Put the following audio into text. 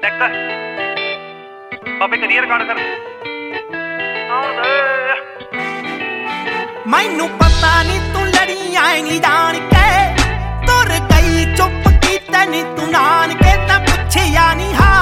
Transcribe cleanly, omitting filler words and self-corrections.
tech ਬਾਬੇ ਕਰੀਏ record ਕਰ ਮੈਨੂੰ ਪਤਾ ਨੀ ਤੂੰ ਲੜੀ ਆਈ ਨੀ ਜਾਣ ਕੇ ਤੁਰ ਗਈ ਚੁੱਪ ਕੀਤਾ ਨੀ ਤੂੰ ਨਾਨਕੇ ਤਾਂ ਪੁੱਛਿਆ ਨੀ ਹਾਂ